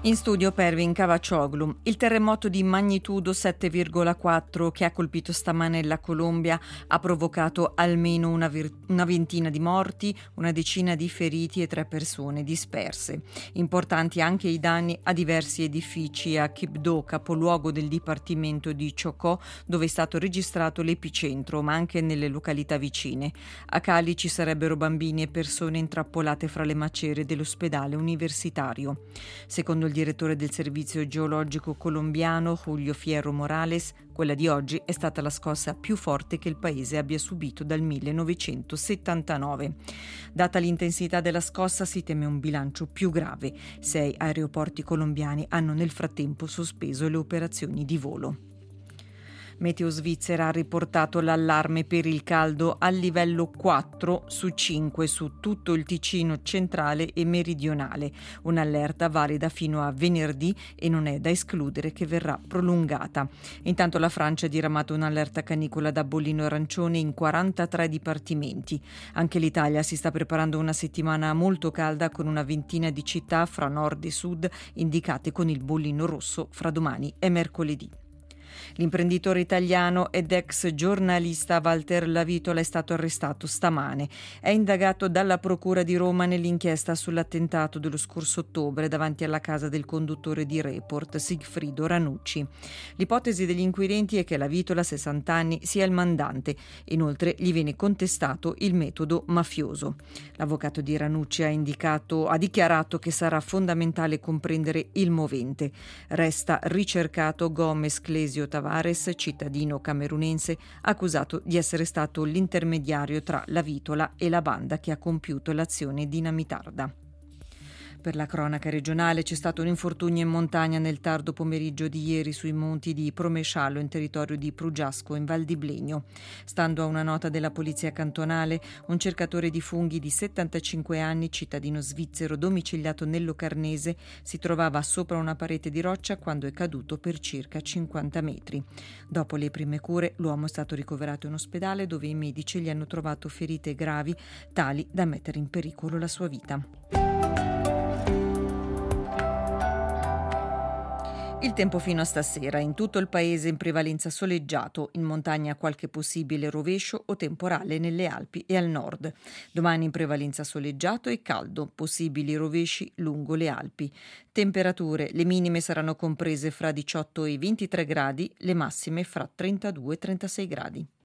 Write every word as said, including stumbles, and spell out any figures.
In studio Pervin Cavaccioglu. Il terremoto di magnitudo sette virgola quattro che ha colpito stamane la Colombia ha provocato almeno una, vir- una ventina di morti, una decina di feriti e tre persone disperse. Importanti anche i danni a diversi edifici a Quibdó, capoluogo del dipartimento di Chocó, dove è stato registrato l'epicentro, ma anche nelle località vicine. A Cali ci sarebbero bambini e persone intrappolate fra le macerie dell'ospedale universitario. Secondo il direttore del servizio geologico colombiano, Julio Fierro Morales, quella di oggi è stata la scossa più forte che il paese abbia subito dal millenovecentosettantanove. Data l'intensità della scossa, si teme un bilancio più grave. Sei aeroporti colombiani hanno nel frattempo sospeso le operazioni di volo. Meteo Svizzera ha riportato l'allarme per il caldo al livello quattro su cinque su tutto il Ticino centrale e meridionale. Un'allerta valida fino a venerdì e non è da escludere che verrà prolungata. Intanto la Francia ha diramato un'allerta canicola da bollino arancione in quarantatré dipartimenti. Anche l'Italia si sta preparando una settimana molto calda con una ventina di città fra nord e sud indicate con il bollino rosso fra domani e mercoledì. L'imprenditore italiano ed ex giornalista Walter Lavitola è stato arrestato stamane. È indagato dalla Procura di Roma nell'inchiesta sull'attentato dello scorso ottobre davanti alla casa del conduttore di Report, Sigfrido Ranucci. L'ipotesi degli inquirenti è che Lavitola, sessanta anni, sia il mandante. Inoltre gli viene contestato il metodo mafioso. L'avvocato di Ranucci ha indicato, ha dichiarato che sarà fondamentale comprendere il movente. Resta ricercato Gomez Clesio Tavares, cittadino camerunense, accusato di essere stato l'intermediario tra Lavitola e la banda che ha compiuto l'azione dinamitarda. Per la cronaca regionale c'è stato un infortunio in montagna nel tardo pomeriggio di ieri sui monti di Promesciallo in territorio di Prugiasco in Val di Blegno. Stando a una nota della polizia cantonale, un cercatore di funghi di settantacinque anni, cittadino svizzero domiciliato nel Locarnese, si trovava sopra una parete di roccia quando è caduto per circa cinquanta metri. Dopo le prime cure, l'uomo è stato ricoverato in ospedale dove i medici gli hanno trovato ferite gravi tali da mettere in pericolo la sua vita. Il tempo fino a stasera, in tutto il paese in prevalenza soleggiato, in montagna qualche possibile rovescio o temporale nelle Alpi e al nord. Domani in prevalenza soleggiato e caldo, possibili rovesci lungo le Alpi. Temperature, le minime saranno comprese fra diciotto e ventitré gradi, le massime fra trentadue e trentasei gradi.